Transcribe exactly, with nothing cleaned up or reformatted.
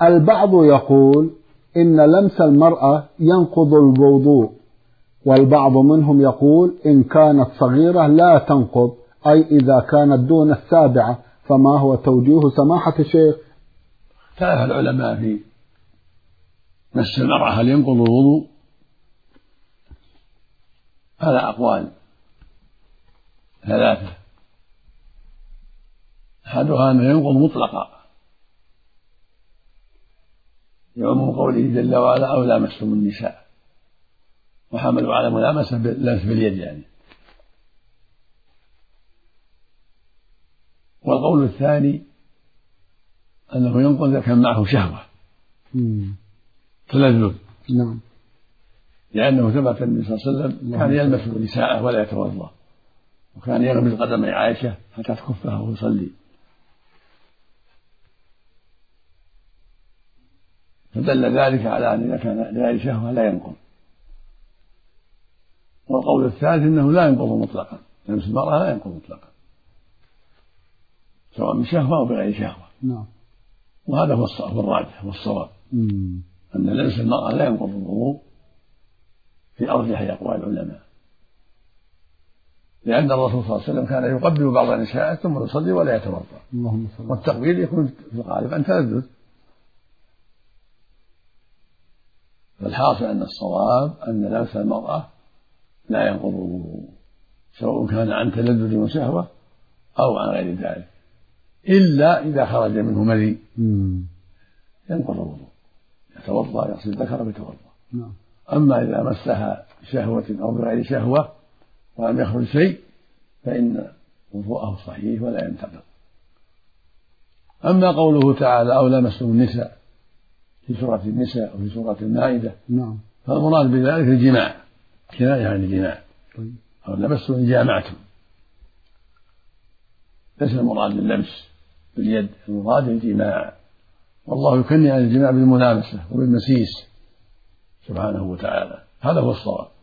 البعض يقول إن لمس المرأة ينقض الوضوء، والبعض منهم يقول إن كانت صغيرة لا تنقض، أي إذا كانت دون السابعة. فما هو توجيه سماحة الشيخ؟ اختلف العلماء في مس المرأة هل ينقض الوضوء؟ هذا أقوال ثلاثة. أحدها أنه ينقض مطلقا يعم قوله جل وعلا أو لامستم النساء، وحملوا على ملامسة لمس باليد يعني. والقول الثاني أنه ينقض إذا كان معه شهوة تلذذ، نعم، لأنه ثبت النبي صلى الله عليه وسلم كان يلمس نساءه ولا يتوضأ، وكان يغمز قدم عائشة حتى تكفها وهو يصلي، فدل ذلك على أن إذا كان لغير شهوة لا ينقض. والقول الثالث أنه لا ينقض مطلقا، لمس المرأة لا ينقض مطلقا سواء بشهوة أو بغير شهوة. نعم. وهذا هو الراجح والصواب، أن لمس المرأة لا ينقض الوضوء في أرجح أقوال العلماء، لأن الرسول صلى الله عليه وسلم كان يقبل بعض نسائه ثم يصلي ولا يتوضأ، والتقبيل يكون في الغالب عن تلذذ. فالحاصل أن الصواب أن لمس المرأة لا ينقض الوضوء سواء كان عن تلذذ وشهوة أو عن غير ذلك، إلا إذا خرج منه مذي ينقض الوضوء، يتوضأ يغسل الذكر ويتوضأ. أما إذا مسها شهوة أو بغير شهوة ولم يخرج شيء فإن وضوءه صحيح ولا ينتقض. أما قوله تعالى أو لمستم النساء في سورة النساء وفي سورة المائدة، نعم، فالمراد بذلك الجماع، كناية عن الجماع، أو لمستم جامعتم، ليس المراد باللمس باليد، المراد الجماع، والله يكني عن الجماع بالملامسة وبالمسيس سبحانه وتعالى. هذا هو الصواب.